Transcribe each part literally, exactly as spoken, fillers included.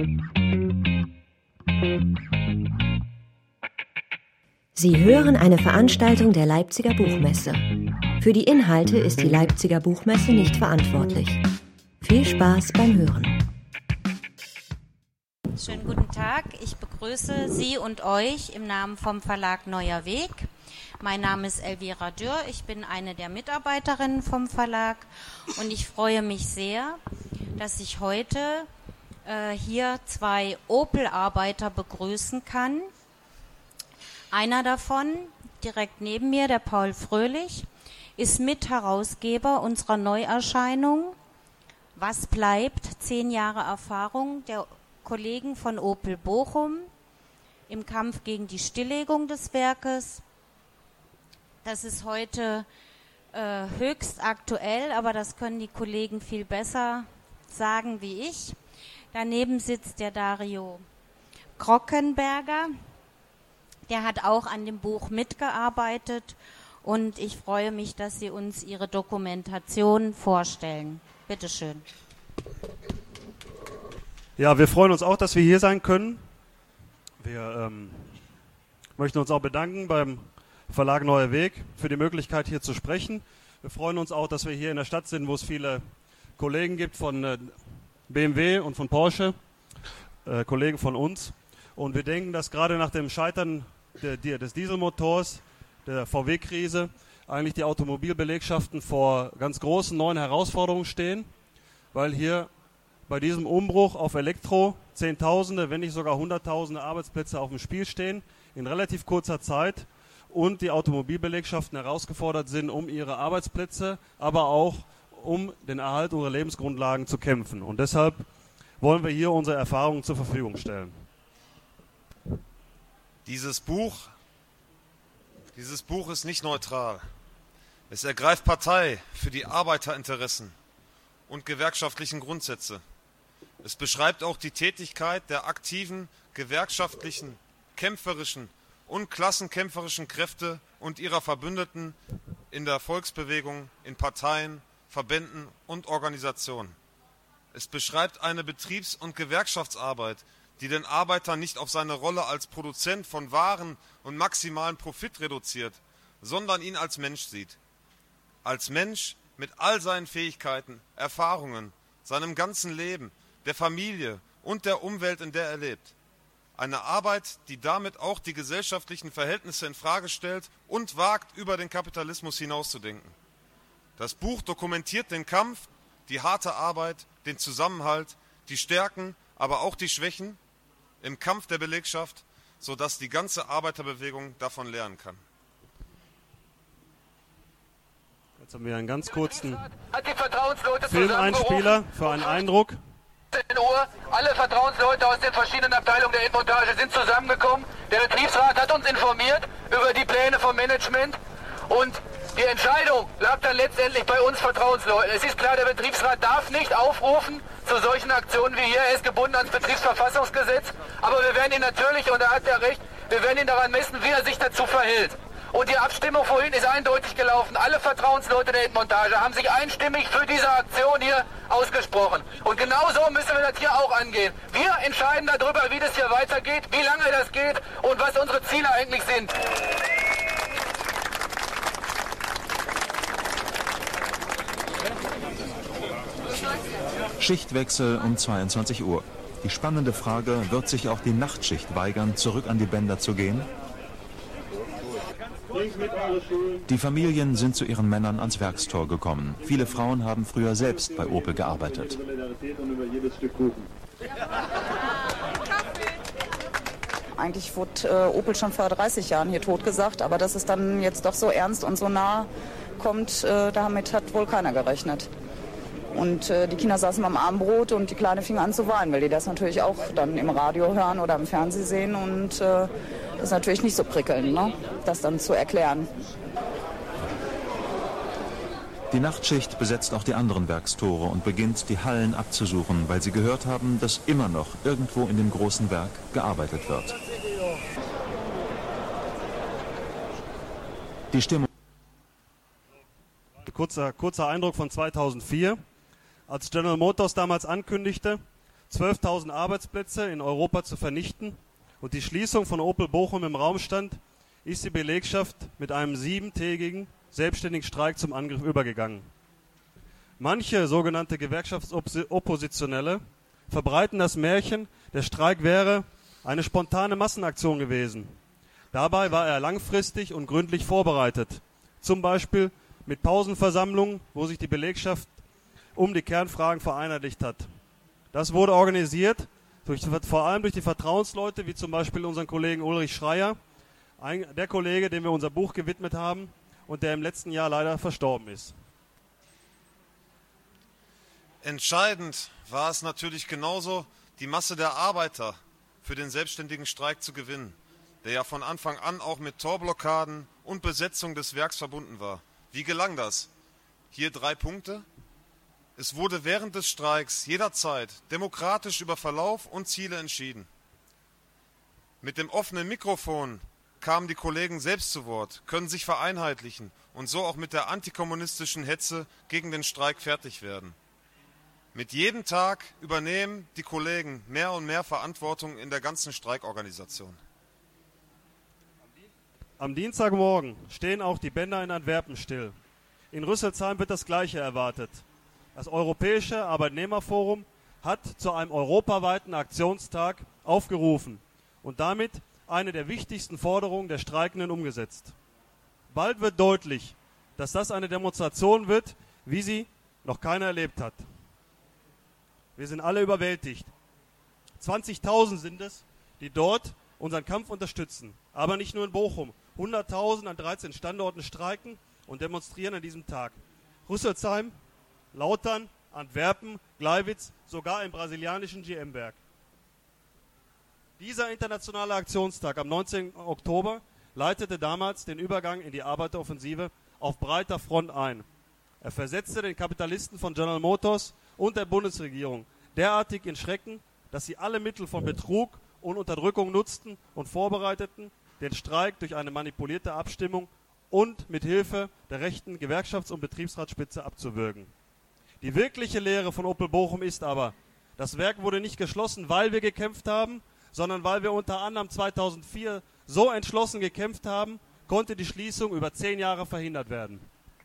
Sie hören eine Veranstaltung der Leipziger Buchmesse. Für die Inhalte ist die Leipziger Buchmesse nicht verantwortlich. Viel Spaß beim Hören. Schönen guten Tag, ich begrüße Sie und euch im Namen vom Verlag Neuer Weg. Mein Name ist Elvira Dürr, ich bin eine der Mitarbeiterinnen vom Verlag und ich freue mich sehr, dass ich heute äh, hier zwei Opel-Arbeiter begrüßen kann. Einer davon, direkt neben mir, der Paul Fröhlich, ist Mitherausgeber unserer Neuerscheinung Was bleibt? Zehn Jahre Erfahrung der Kollegen von Opel Bochum im Kampf gegen die Stilllegung des Werkes. Das ist heute äh, höchst aktuell, aber das können die Kollegen viel besser sagen wie ich. Daneben sitzt der Dario Krockenberger. Der hat auch an dem Buch mitgearbeitet und ich freue mich, dass Sie uns Ihre Dokumentation vorstellen. Bitte schön. Ja, wir freuen uns auch, dass wir hier sein können. Wir ähm, möchten uns auch bedanken beim Verlag Neuer Weg für die Möglichkeit, hier zu sprechen. Wir freuen uns auch, dass wir hier in der Stadt sind, wo es viele Kollegen gibt von äh, B M W und von Porsche, äh, Kollegen von uns. Und wir denken, dass gerade nach dem Scheitern der, der, des Dieselmotors, der V W-Krise, eigentlich die Automobilbelegschaften vor ganz großen neuen Herausforderungen stehen, weil hier bei diesem Umbruch auf Elektro Zehntausende, wenn nicht sogar Hunderttausende Arbeitsplätze auf dem Spiel stehen, in relativ kurzer Zeit und die Automobilbelegschaften herausgefordert sind, um ihre Arbeitsplätze, aber auch um den Erhalt ihrer Lebensgrundlagen zu kämpfen. Und deshalb wollen wir hier unsere Erfahrungen zur Verfügung stellen. Dieses Buch, dieses Buch ist nicht neutral. Es ergreift Partei für die Arbeiterinteressen und gewerkschaftlichen Grundsätze. Es beschreibt auch die Tätigkeit der aktiven, gewerkschaftlichen, kämpferischen und klassenkämpferischen Kräfte und ihrer Verbündeten in der Volksbewegung, in Parteien, Verbänden und Organisationen. Es beschreibt eine Betriebs- und Gewerkschaftsarbeit, die den Arbeiter nicht auf seine Rolle als Produzent von Waren und maximalen Profit reduziert, sondern ihn als Mensch sieht. Als Mensch mit all seinen Fähigkeiten, Erfahrungen, seinem ganzen Leben, der Familie und der Umwelt, in der er lebt. Eine Arbeit, die damit auch die gesellschaftlichen Verhältnisse in Frage stellt und wagt, über den Kapitalismus hinauszudenken. Das Buch dokumentiert den Kampf, die harte Arbeit, den Zusammenhalt, die Stärken, aber auch die Schwächen im Kampf der Belegschaft, sodass die ganze Arbeiterbewegung davon lernen kann. Jetzt haben wir einen ganz kurzen Filmeinspieler für einen Eindruck. zehn Uhr, alle Vertrauensleute aus den verschiedenen Abteilungen der Endmontage sind zusammengekommen. Der Betriebsrat hat uns informiert über die Pläne vom Management und die Entscheidung lag dann letztendlich bei uns Vertrauensleuten. Es ist klar, der Betriebsrat darf nicht aufrufen zu solchen Aktionen wie hier. Er ist gebunden ans Betriebsverfassungsgesetz. Aber wir werden ihn natürlich, und da hat er recht, wir werden ihn daran messen, wie er sich dazu verhält. Und die Abstimmung vorhin ist eindeutig gelaufen. Alle Vertrauensleute der Endmontage haben sich einstimmig für diese Aktion hier ausgesprochen. Und genauso müssen wir das hier auch angehen. Wir entscheiden darüber, wie das hier weitergeht, wie lange das geht und was unsere Ziele eigentlich sind. Schichtwechsel um zweiundzwanzig Uhr. Die spannende Frage, wird sich auch die Nachtschicht weigern, zurück an die Bänder zu gehen? Die Familien sind zu ihren Männern ans Werkstor gekommen. Viele Frauen haben früher selbst bei Opel gearbeitet. Eigentlich wurde äh, Opel schon vor dreißig Jahren hier totgesagt, aber dass es dann jetzt doch so ernst und so nah kommt, äh, damit hat wohl keiner gerechnet. Und äh, die Kinder saßen beim Abendbrot und die Kleine fing an zu weinen, weil die das natürlich auch dann im Radio hören oder im Fernsehen sehen. Und äh, das ist natürlich nicht so prickelnd, ne? Das dann zu erklären. Die Nachtschicht besetzt auch die anderen Werkstore und beginnt, die Hallen abzusuchen, weil sie gehört haben, dass immer noch irgendwo in dem großen Werk gearbeitet wird. Die Stimmung. Kurzer, kurzer Eindruck von zweitausendvier. Als General Motors damals ankündigte, zwölftausend Arbeitsplätze in Europa zu vernichten und die Schließung von Opel Bochum im Raum stand, ist die Belegschaft mit einem siebentägigen selbstständigen Streik zum Angriff übergegangen. Manche sogenannte Gewerkschaftsoppositionelle verbreiten das Märchen, der Streik wäre eine spontane Massenaktion gewesen. Dabei war er langfristig und gründlich vorbereitet, zum Beispiel mit Pausenversammlungen, wo sich die Belegschaft um die Kernfragen vereinheitlicht hat. Das wurde organisiert, durch, vor allem durch die Vertrauensleute, wie zum Beispiel unseren Kollegen Ulrich Schreier, ein, der Kollege, dem wir unser Buch gewidmet haben und der im letzten Jahr leider verstorben ist. Entscheidend war es natürlich genauso, die Masse der Arbeiter für den selbstständigen Streik zu gewinnen, der ja von Anfang an auch mit Torblockaden und Besetzung des Werks verbunden war. Wie gelang das? Hier drei Punkte. Es wurde während des Streiks jederzeit demokratisch über Verlauf und Ziele entschieden. Mit dem offenen Mikrofon kamen die Kollegen selbst zu Wort, können sich vereinheitlichen und so auch mit der antikommunistischen Hetze gegen den Streik fertig werden. Mit jedem Tag übernehmen die Kollegen mehr und mehr Verantwortung in der ganzen Streikorganisation. Am Dienstagmorgen stehen auch die Bänder in Antwerpen still. In Rüsselsheim wird das Gleiche erwartet. Das Europäische Arbeitnehmerforum hat zu einem europaweiten Aktionstag aufgerufen und damit eine der wichtigsten Forderungen der Streikenden umgesetzt. Bald wird deutlich, dass das eine Demonstration wird, wie sie noch keiner erlebt hat. Wir sind alle überwältigt. zwanzigtausend sind es, die dort unseren Kampf unterstützen. Aber nicht nur in Bochum. hunderttausend an dreizehn Standorten streiken und demonstrieren an diesem Tag. Rüsselsheim, Lautern, Antwerpen, Gleiwitz, sogar im brasilianischen G M-Werk. Dieser internationale Aktionstag am neunzehnten Oktober leitete damals den Übergang in die Arbeiteroffensive auf breiter Front ein. Er versetzte den Kapitalisten von General Motors und der Bundesregierung derartig in Schrecken, dass sie alle Mittel von Betrug und Unterdrückung nutzten und vorbereiteten, den Streik durch eine manipulierte Abstimmung und mit Hilfe der rechten Gewerkschafts- und Betriebsratsspitze abzuwürgen. Die wirkliche Lehre von Opel Bochum ist aber, das Werk wurde nicht geschlossen, weil wir gekämpft haben, sondern weil wir unter anderem zweitausendvier so entschlossen gekämpft haben, konnte die Schließung über zehn Jahre verhindert werden.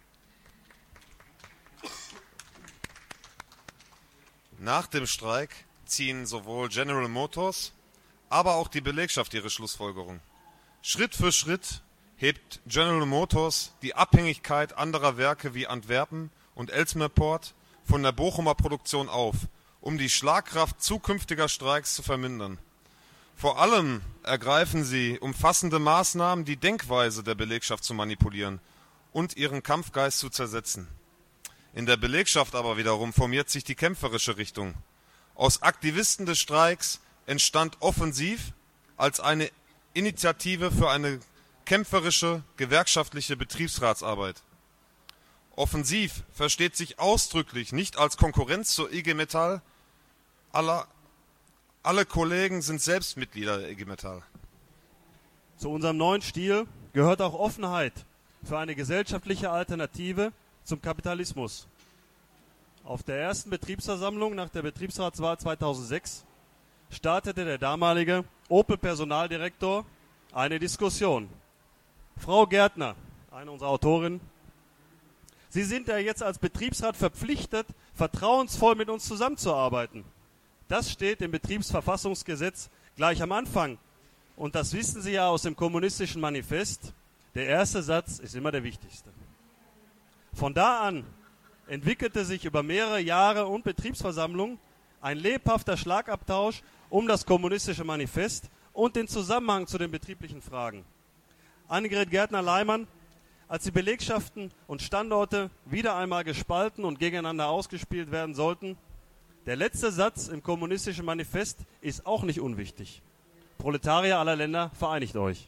Nach dem Streik ziehen sowohl General Motors, aber auch die Belegschaft ihre Schlussfolgerung. Schritt für Schritt hebt General Motors die Abhängigkeit anderer Werke wie Antwerpen und Ellesmere Port von der Bochumer Produktion auf, um die Schlagkraft zukünftiger Streiks zu vermindern. Vor allem ergreifen sie umfassende Maßnahmen, die Denkweise der Belegschaft zu manipulieren und ihren Kampfgeist zu zersetzen. In der Belegschaft aber wiederum formiert sich die kämpferische Richtung. Aus Aktivisten des Streiks entstand Offensiv als eine Initiative für eine kämpferische gewerkschaftliche Betriebsratsarbeit. Offensiv versteht sich ausdrücklich nicht als Konkurrenz zur I G Metall. Alle, alle Kollegen sind selbst Mitglieder der I G Metall. Zu unserem neuen Stil gehört auch Offenheit für eine gesellschaftliche Alternative zum Kapitalismus. Auf der ersten Betriebsversammlung nach der Betriebsratswahl zweitausendsechs startete der damalige Opel-Personaldirektor eine Diskussion. Frau Gärtner, eine unserer Autorinnen, Sie sind ja jetzt als Betriebsrat verpflichtet, vertrauensvoll mit uns zusammenzuarbeiten. Das steht im Betriebsverfassungsgesetz gleich am Anfang. Und das wissen Sie ja aus dem kommunistischen Manifest. Der erste Satz ist immer der wichtigste. Von da an entwickelte sich über mehrere Jahre und Betriebsversammlungen ein lebhafter Schlagabtausch um das kommunistische Manifest und den Zusammenhang zu den betrieblichen Fragen. Annegret Gärtner-Leimann, als die Belegschaften und Standorte wieder einmal gespalten und gegeneinander ausgespielt werden sollten, der letzte Satz im kommunistischen Manifest ist auch nicht unwichtig. Proletarier aller Länder, vereinigt euch.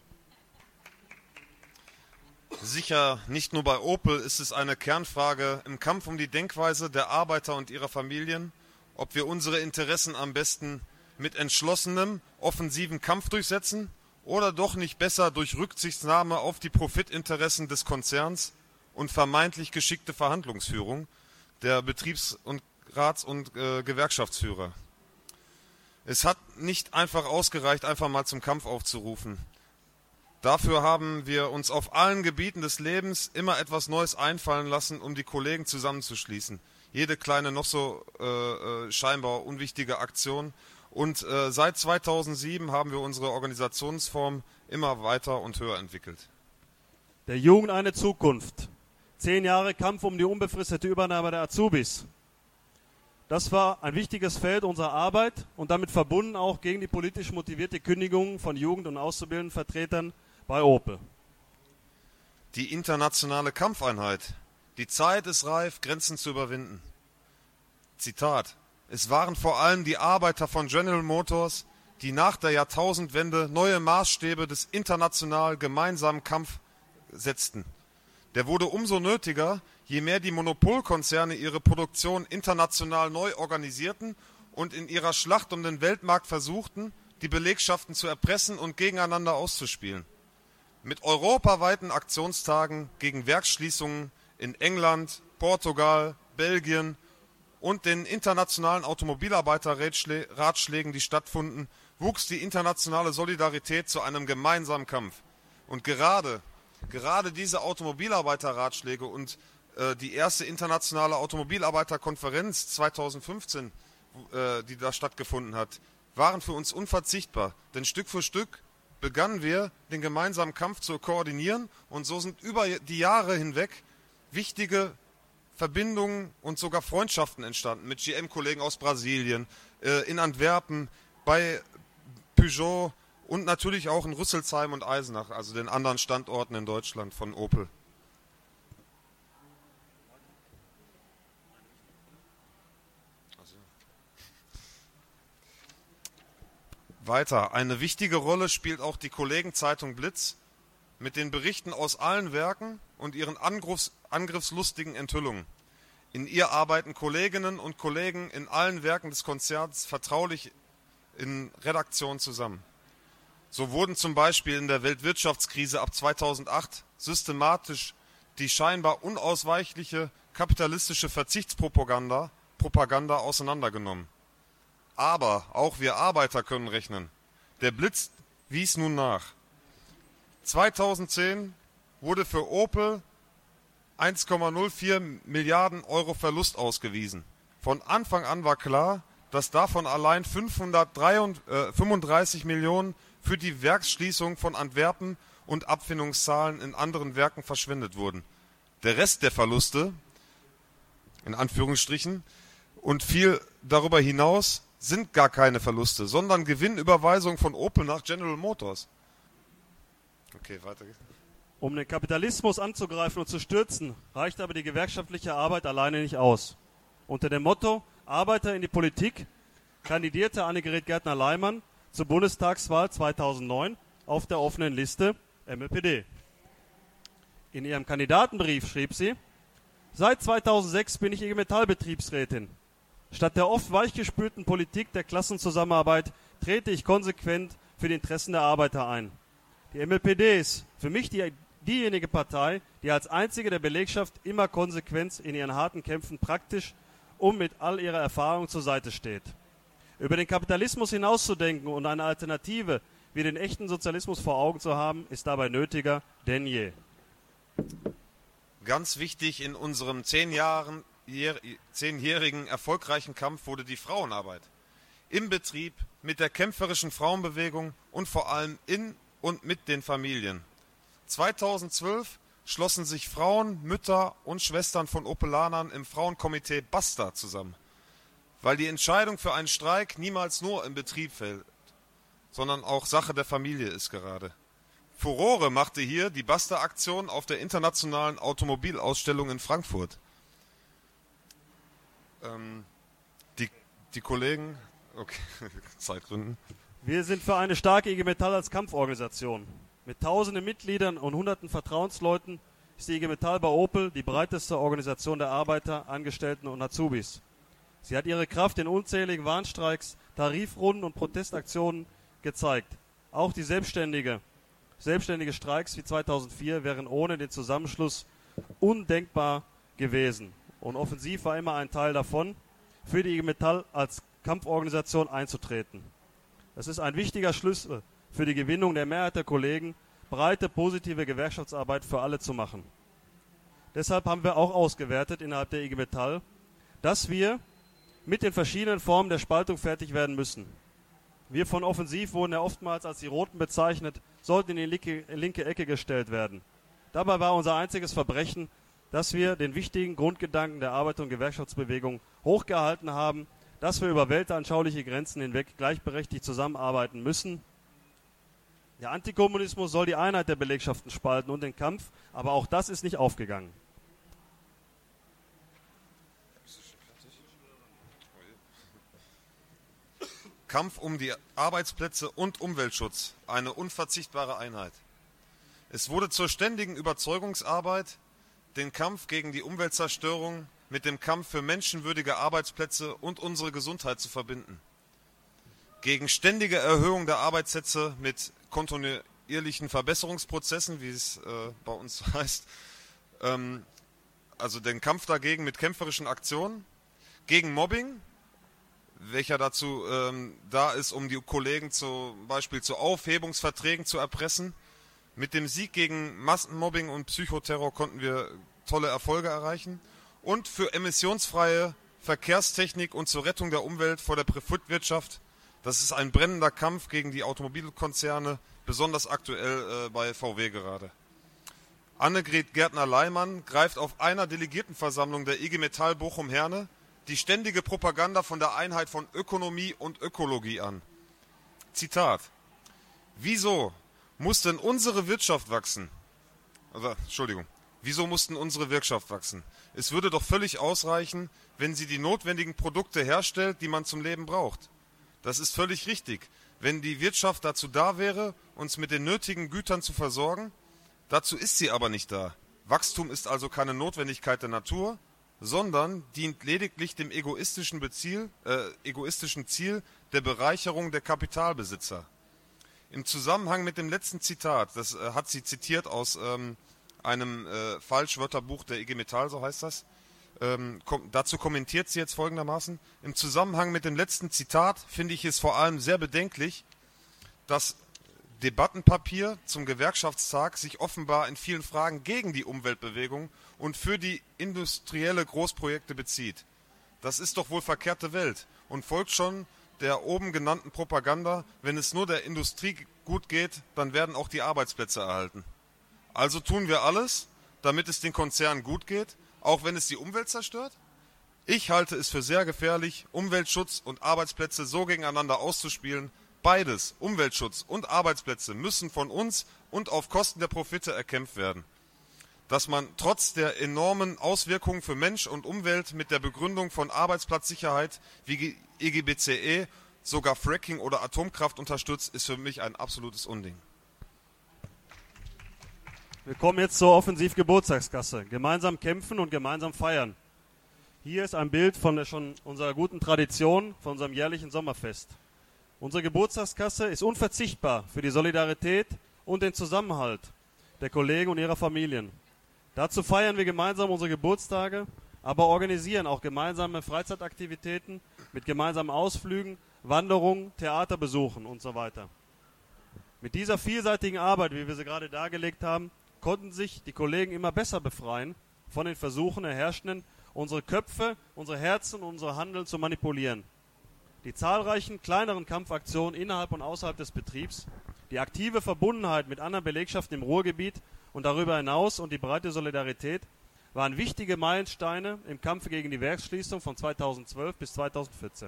Sicher, nicht nur bei Opel ist es eine Kernfrage im Kampf um die Denkweise der Arbeiter und ihrer Familien, ob wir unsere Interessen am besten mit entschlossenem, offensiven Kampf durchsetzen oder doch nicht besser durch Rücksichtnahme auf die Profitinteressen des Konzerns und vermeintlich geschickte Verhandlungsführung der Betriebs- und Rats- und äh, Gewerkschaftsführer. Es hat nicht einfach ausgereicht, einfach mal zum Kampf aufzurufen. Dafür haben wir uns auf allen Gebieten des Lebens immer etwas Neues einfallen lassen, um die Kollegen zusammenzuschließen. Jede kleine, noch so äh, scheinbar unwichtige Aktion. Und äh, seit zweitausendsieben haben wir unsere Organisationsform immer weiter und höher entwickelt. Der Jugend eine Zukunft. Zehn Jahre Kampf um die unbefristete Übernahme der Azubis. Das war ein wichtiges Feld unserer Arbeit und damit verbunden auch gegen die politisch motivierte Kündigung von Jugend- und Auszubildendenvertretern bei Opel. Die internationale Kampfeinheit. Die Zeit ist reif, Grenzen zu überwinden. Zitat. Es waren vor allem die Arbeiter von General Motors, die nach der Jahrtausendwende neue Maßstäbe des international gemeinsamen Kampfs setzten. Der wurde umso nötiger, je mehr die Monopolkonzerne ihre Produktion international neu organisierten und in ihrer Schlacht um den Weltmarkt versuchten, die Belegschaften zu erpressen und gegeneinander auszuspielen. Mit europaweiten Aktionstagen gegen Werksschließungen in England, Portugal, Belgien und den internationalen Automobilarbeiterratschlägen, die stattfanden, wuchs die internationale Solidarität zu einem gemeinsamen Kampf. Und gerade, gerade diese Automobilarbeiterratschläge und äh, die erste internationale Automobilarbeiterkonferenz zweitausendfünfzehn, äh, die da stattgefunden hat, waren für uns unverzichtbar. Denn Stück für Stück begannen wir, den gemeinsamen Kampf zu koordinieren und so sind über die Jahre hinweg wichtige Verbindungen und sogar Freundschaften entstanden mit G M-Kollegen aus Brasilien, äh, in Antwerpen, bei Peugeot und natürlich auch in Rüsselsheim und Eisenach, also den anderen Standorten in Deutschland von Opel. Weiter, eine wichtige Rolle spielt auch die Kollegenzeitung Blitz mit den Berichten aus allen Werken und ihren Angriffs, angriffslustigen Enthüllungen. In ihr arbeiten Kolleginnen und Kollegen in allen Werken des Konzerns vertraulich in Redaktion zusammen. So wurden zum Beispiel in der Weltwirtschaftskrise ab zweitausendacht systematisch die scheinbar unausweichliche kapitalistische Verzichtspropaganda Propaganda auseinandergenommen. Aber auch wir Arbeiter können rechnen. Der Blitz wies nun nach. zweitausendzehn wurde für Opel eins Komma null vier Milliarden Euro Verlust ausgewiesen. Von Anfang an war klar, dass davon allein fünfhundertfünfunddreißig Millionen für die Werksschließung von Antwerpen und Abfindungszahlen in anderen Werken verschwendet wurden. Der Rest der Verluste, in Anführungsstrichen, und viel darüber hinaus sind gar keine Verluste, sondern Gewinnüberweisung von Opel nach General Motors. Okay, weiter geht's. Um den Kapitalismus anzugreifen und zu stürzen, reicht aber die gewerkschaftliche Arbeit alleine nicht aus. Unter dem Motto Arbeiter in die Politik kandidierte Annegret Gärtner-Leimann zur Bundestagswahl zweitausendneun auf der offenen Liste M L P D. In ihrem Kandidatenbrief schrieb sie: Seit zweitausendsechs bin ich I G Metall-Betriebsrätin. Statt der oft weichgespülten Politik der Klassenzusammenarbeit trete ich konsequent für die Interessen der Arbeiter ein. Die M L P D ist für mich die, diejenige Partei, die als einzige der Belegschaft immer konsequent in ihren harten Kämpfen praktisch und mit all ihrer Erfahrung zur Seite steht. Über den Kapitalismus hinauszudenken und eine Alternative wie den echten Sozialismus vor Augen zu haben, ist dabei nötiger denn je. Ganz wichtig in unserem zehn Jahren, zehnjährigen erfolgreichen Kampf wurde die Frauenarbeit. Im Betrieb, mit der kämpferischen Frauenbewegung und vor allem in und mit den Familien. zweitausendzwölf schlossen sich Frauen, Mütter und Schwestern von Opelanern im Frauenkomitee BASTA zusammen, weil die Entscheidung für einen Streik niemals nur im Betrieb fällt, sondern auch Sache der Familie ist gerade. Furore machte hier die BASTA-Aktion auf der internationalen Automobilausstellung in Frankfurt. Ähm, die, die Kollegen, okay, Zeitgründen. Wir sind für eine starke I G Metall als Kampforganisation. Mit tausenden Mitgliedern und hunderten Vertrauensleuten ist die I G Metall bei Opel die breiteste Organisation der Arbeiter, Angestellten und Azubis. Sie hat ihre Kraft in unzähligen Warnstreiks, Tarifrunden und Protestaktionen gezeigt. Auch die selbstständige, selbstständige Streiks wie zweitausendvier wären ohne den Zusammenschluss undenkbar gewesen. Und Offensiv war immer ein Teil davon, für die I G Metall als Kampforganisation einzutreten. Es ist ein wichtiger Schlüssel für die Gewinnung der Mehrheit der Kollegen, breite, positive Gewerkschaftsarbeit für alle zu machen. Deshalb haben wir auch ausgewertet innerhalb der I G Metall, dass wir mit den verschiedenen Formen der Spaltung fertig werden müssen. Wir von Offensiv wurden ja oftmals als die Roten bezeichnet, sollten in die linke, linke Ecke gestellt werden. Dabei war unser einziges Verbrechen, dass wir den wichtigen Grundgedanken der Arbeiter- und Gewerkschaftsbewegung hochgehalten haben, dass wir über weltanschauliche Grenzen hinweg gleichberechtigt zusammenarbeiten müssen. Der Antikommunismus soll die Einheit der Belegschaften spalten und den Kampf, aber auch das ist nicht aufgegangen. Kampf um die Arbeitsplätze und Umweltschutz, eine unverzichtbare Einheit. Es wurde zur ständigen Überzeugungsarbeit, den Kampf gegen die Umweltzerstörung mit dem Kampf für menschenwürdige Arbeitsplätze und unsere Gesundheit zu verbinden. Gegen ständige Erhöhung der Arbeitssätze mit kontinuierlichen Verbesserungsprozessen, wie es äh, bei uns heißt, ähm, also den Kampf dagegen mit kämpferischen Aktionen, gegen Mobbing, welcher dazu ähm, da ist, um die Kollegen zum Beispiel zu Aufhebungsverträgen zu erpressen. Mit dem Sieg gegen Massenmobbing und Psychoterror konnten wir tolle Erfolge erreichen. Und für emissionsfreie Verkehrstechnik und zur Rettung der Umwelt vor der Profitwirtschaft. Das ist ein brennender Kampf gegen die Automobilkonzerne, besonders aktuell äh, bei V W gerade. Annegret Gärtner-Leimann greift auf einer Delegiertenversammlung der I G Metall Bochum-Herne die ständige Propaganda von der Einheit von Ökonomie und Ökologie an. Zitat: Wieso muss denn unsere Wirtschaft wachsen? Also, Entschuldigung. Wieso mussten unsere Wirtschaft wachsen? Es würde doch völlig ausreichen, wenn sie die notwendigen Produkte herstellt, die man zum Leben braucht. Das ist völlig richtig. Wenn die Wirtschaft dazu da wäre, uns mit den nötigen Gütern zu versorgen, dazu ist sie aber nicht da. Wachstum ist also keine Notwendigkeit der Natur, sondern dient lediglich dem egoistischen Beziel, äh, egoistischen Ziel der Bereicherung der Kapitalbesitzer. Im Zusammenhang mit dem letzten Zitat, das äh, hat sie zitiert aus ähm, einem äh, Falschwörterbuch der I G Metall, so heißt das, ähm, kom- dazu kommentiert sie jetzt folgendermaßen: Im Zusammenhang mit dem letzten Zitat finde ich es vor allem sehr bedenklich, dass Debattenpapier zum Gewerkschaftstag sich offenbar in vielen Fragen gegen die Umweltbewegung und für die industrielle Großprojekte bezieht. Das ist doch wohl verkehrte Welt und folgt schon der oben genannten Propaganda: Wenn es nur der Industrie gut geht, dann werden auch die Arbeitsplätze erhalten. Also tun wir alles, damit es den Konzernen gut geht, auch wenn es die Umwelt zerstört? Ich halte es für sehr gefährlich, Umweltschutz und Arbeitsplätze so gegeneinander auszuspielen. Beides, Umweltschutz und Arbeitsplätze, müssen von uns und auf Kosten der Profite erkämpft werden. Dass man trotz der enormen Auswirkungen für Mensch und Umwelt mit der Begründung von Arbeitsplatzsicherheit wie I G B C E sogar Fracking oder Atomkraft unterstützt, ist für mich ein absolutes Unding. Wir kommen jetzt zur Offensiv-Geburtstagskasse. Gemeinsam kämpfen und gemeinsam feiern. Hier ist ein Bild von der schon unserer guten Tradition, von unserem jährlichen Sommerfest. Unsere Geburtstagskasse ist unverzichtbar für die Solidarität und den Zusammenhalt der Kollegen und ihrer Familien. Dazu feiern wir gemeinsam unsere Geburtstage, aber organisieren auch gemeinsame Freizeitaktivitäten mit gemeinsamen Ausflügen, Wanderungen, Theaterbesuchen und so weiter. Mit dieser vielseitigen Arbeit, wie wir sie gerade dargelegt haben, konnten sich die Kollegen immer besser befreien von den Versuchen der Herrschenden, unsere Köpfe, unsere Herzen und unsere Handeln zu manipulieren. Die zahlreichen kleineren Kampfaktionen innerhalb und außerhalb des Betriebs, die aktive Verbundenheit mit anderen Belegschaften im Ruhrgebiet und darüber hinaus und die breite Solidarität waren wichtige Meilensteine im Kampf gegen die Werksschließung von zweitausendzwölf bis zweitausendvierzehn.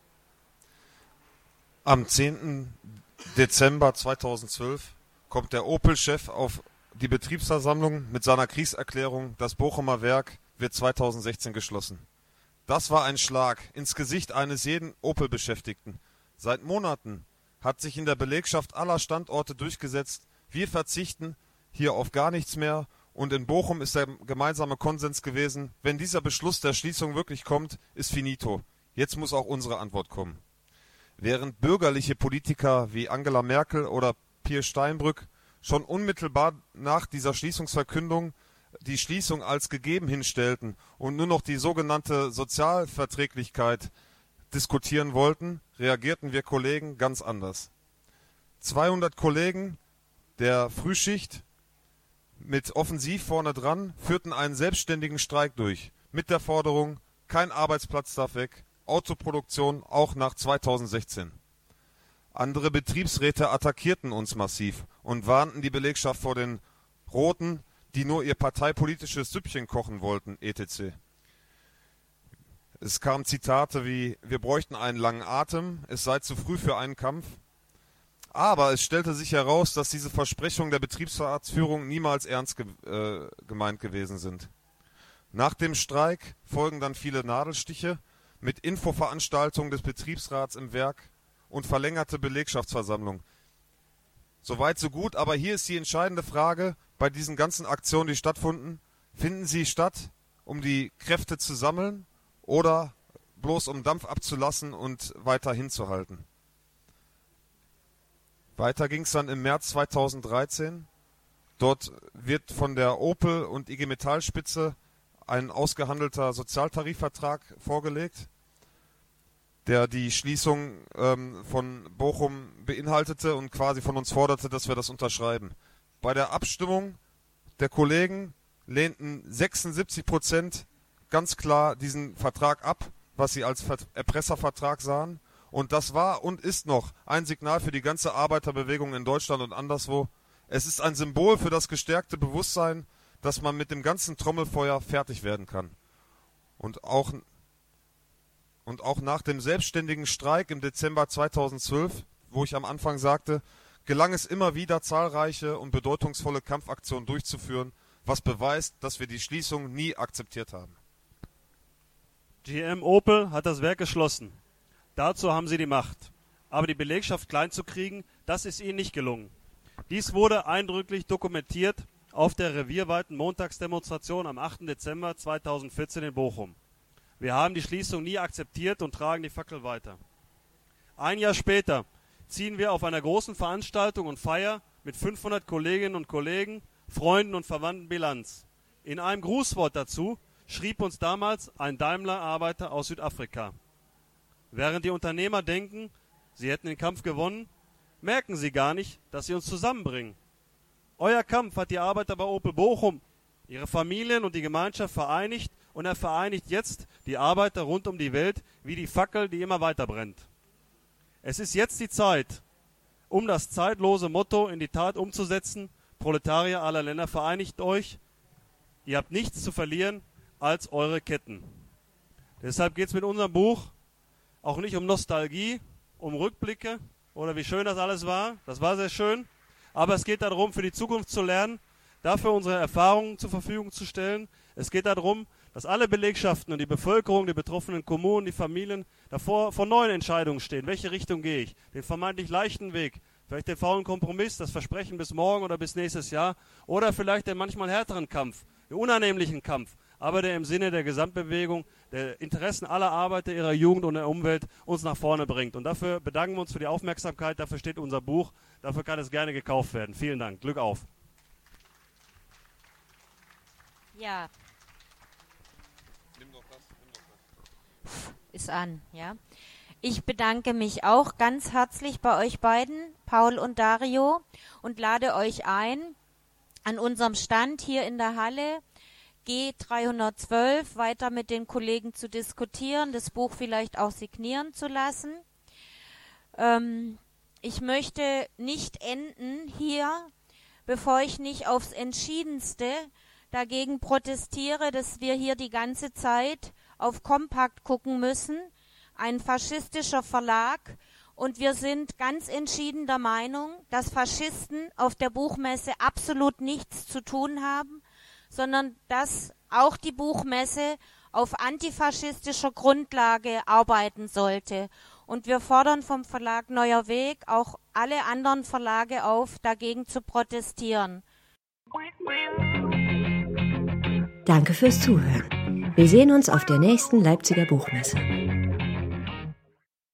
Am zehnten Dezember zweitausendzwölf kommt der Opel-Chef auf die Betriebsversammlung mit seiner Kriegserklärung: Das Bochumer Werk wird zweitausendsechzehn geschlossen. Das war ein Schlag ins Gesicht eines jeden Opel-Beschäftigten. Seit Monaten hat sich in der Belegschaft aller Standorte durchgesetzt: Wir verzichten hier auf gar nichts mehr. Und in Bochum ist der gemeinsame Konsens gewesen: Wenn dieser Beschluss der Schließung wirklich kommt, ist finito. Jetzt muss auch unsere Antwort kommen. Während bürgerliche Politiker wie Angela Merkel oder Peer Steinbrück schon unmittelbar nach dieser Schließungsverkündung die Schließung als gegeben hinstellten und nur noch die sogenannte Sozialverträglichkeit diskutieren wollten, reagierten wir Kollegen ganz anders. zweihundert Kollegen der Frühschicht mit Offensiv vorne dran führten einen selbstständigen Streik durch, mit der Forderung, kein Arbeitsplatz darf weg, Autoproduktion auch nach zweitausendsechzehn. Andere Betriebsräte attackierten uns massiv und warnten die Belegschaft vor den Roten, die nur ihr parteipolitisches Süppchen kochen wollten, et cetera. Es kamen Zitate wie, wir bräuchten einen langen Atem, es sei zu früh für einen Kampf. Aber es stellte sich heraus, dass diese Versprechungen der Betriebsratsführung niemals ernst ge äh, gemeint gewesen sind. Nach dem Streik folgen dann viele Nadelstiche mit Infoveranstaltungen des Betriebsrats im Werk und verlängerte Belegschaftsversammlung. Soweit so gut, aber hier ist die entscheidende Frage bei diesen ganzen Aktionen, die stattfinden. Finden sie statt, um die Kräfte zu sammeln oder bloß um Dampf abzulassen und weiter hinzuhalten? Weiter ging es dann im März zweitausenddreizehn. Dort wird von der Opel und I G Metall-Spitze ein ausgehandelter Sozialtarifvertrag vorgelegt, der die Schließung ähm, von Bochum beinhaltete und quasi von uns forderte, dass wir das unterschreiben. Bei der Abstimmung der Kollegen lehnten sechsundsiebzig Prozent ganz klar diesen Vertrag ab, was sie als Erpresservertrag sahen. Und das war und ist noch ein Signal für die ganze Arbeiterbewegung in Deutschland und anderswo. Es ist ein Symbol für das gestärkte Bewusstsein, dass man mit dem ganzen Trommelfeuer fertig werden kann. Und auch, und auch nach dem selbstständigen Streik im Dezember zweitausendzwölf, wo ich am Anfang sagte, gelang es immer wieder, zahlreiche und bedeutungsvolle Kampfaktionen durchzuführen, was beweist, dass wir die Schließung nie akzeptiert haben. G M Opel hat das Werk geschlossen. Dazu haben sie die Macht. Aber die Belegschaft klein zu kriegen, das ist ihnen nicht gelungen. Dies wurde eindrücklich dokumentiert auf der revierweiten Montagsdemonstration am achten Dezember zweitausendvierzehn in Bochum. Wir haben die Schließung nie akzeptiert und tragen die Fackel weiter. Ein Jahr später ziehen wir auf einer großen Veranstaltung und Feier mit fünfhundert Kolleginnen und Kollegen, Freunden und Verwandten Bilanz. In einem Grußwort dazu schrieb uns damals ein Daimler-Arbeiter aus Südafrika: Während die Unternehmer denken, sie hätten den Kampf gewonnen, merken sie gar nicht, dass sie uns zusammenbringen. Euer Kampf hat die Arbeiter bei Opel Bochum, ihre Familien und die Gemeinschaft vereinigt, und er vereinigt jetzt die Arbeiter rund um die Welt wie die Fackel, die immer weiter brennt. Es ist jetzt die Zeit, um das zeitlose Motto in die Tat umzusetzen: Proletarier aller Länder, vereinigt euch, ihr habt nichts zu verlieren als eure Ketten. Deshalb geht es mit unserem Buch auch nicht um Nostalgie, um Rückblicke oder wie schön das alles war. Das war sehr schön. Aber es geht darum, für die Zukunft zu lernen, dafür unsere Erfahrungen zur Verfügung zu stellen. Es geht darum, dass alle Belegschaften und die Bevölkerung, die betroffenen Kommunen, die Familien davor vor neuen Entscheidungen stehen. Welche Richtung gehe ich? Den vermeintlich leichten Weg, vielleicht den faulen Kompromiss, das Versprechen bis morgen oder bis nächstes Jahr, oder vielleicht den manchmal härteren Kampf, den unannehmlichen Kampf, aber der im Sinne der Gesamtbewegung, der Interessen aller Arbeiter, ihrer Jugend und der Umwelt uns nach vorne bringt. Und dafür bedanken wir uns für die Aufmerksamkeit, dafür steht unser Buch, dafür kann es gerne gekauft werden. Vielen Dank, Glück auf. Ja. Nimm doch das, nimm doch das. Ist an, ja. Ich bedanke mich auch ganz herzlich bei euch beiden, Paul und Dario, und lade euch ein, an unserem Stand hier in der Halle G dreihundertzwölf weiter mit den Kollegen zu diskutieren, das Buch vielleicht auch signieren zu lassen. Ähm, ich möchte nicht enden hier, bevor ich nicht aufs Entschiedenste dagegen protestiere, dass wir hier die ganze Zeit auf Kompakt gucken müssen, ein faschistischer Verlag, und wir sind ganz entschieden der Meinung, dass Faschisten auf der Buchmesse absolut nichts zu tun haben, sondern dass auch die Buchmesse auf antifaschistischer Grundlage arbeiten sollte. Und wir fordern vom Verlag Neuer Weg auch alle anderen Verlage auf, dagegen zu protestieren. Danke fürs Zuhören. Wir sehen uns auf der nächsten Leipziger Buchmesse.